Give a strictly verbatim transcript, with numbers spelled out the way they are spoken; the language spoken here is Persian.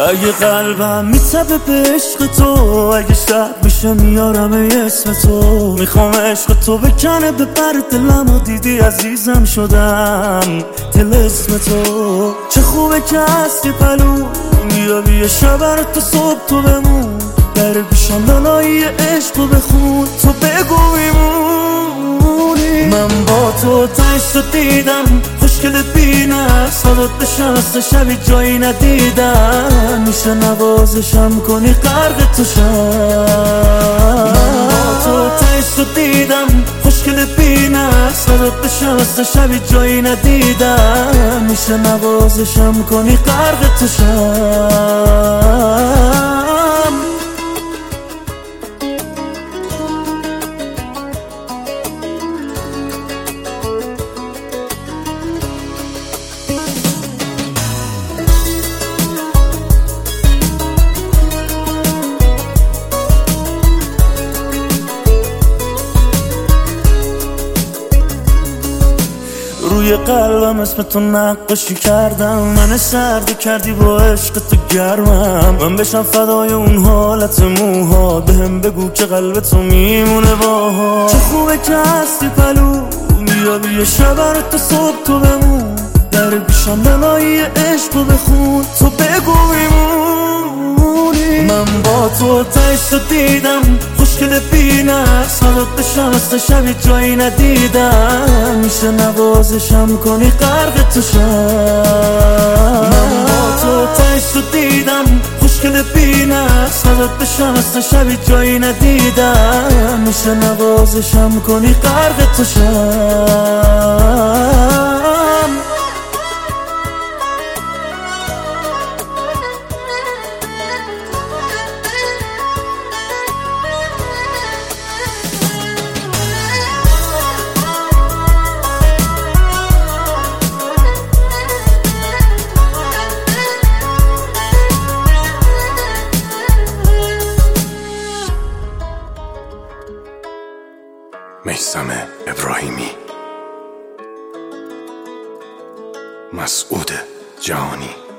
اگه قلبم میتبه به عشق تو، اگه شب میشه میارم اسم تو. میخوام عشق تو بکنه به پر دلم و دیدی عزیزم شدم دل اسم تو. چه خوبه که هستی پلو بیا بیا شبر تو صبح تو بمون، در پیشم لالایی عشق رو بخون تو بگو میمونی. من با تو تنش رو دیدم خوشگلت بینه صدات بشنسته شبی جایی ندیدم، میشه نوازشم کنی غرق تو شم. من با تو تنش رو دیدم خوشگلت بینه صدات بشنسته شبی جایی ندیدم، میشه نوازشم کنی غرق تو شم. روی قلبم اسم تو نقاشی کردم، من سرد کردی با عشق تو گرمم. من بشم فدای اون حالت موها، بهم بگو که قلب تو میمونه باها. چه خوبه که هستی پلو بیا بیا شبر تو صبح تو بمون، در پیشم لالایی عشق رو بخون تو بگو میمونی. من با تو تنش رو دیدم خوشگل بینه صدات بشنسته شبی جایی ندیدم، میشه نوازشم کنی غرق تو شم. من با تو تنش رو دیدم خوشگل بینه صدات بشنسته شبی جایی ندیدم، میشه نوازشم کنی غرق تو شم. میثم ابراهیمی، مسعود جهانی.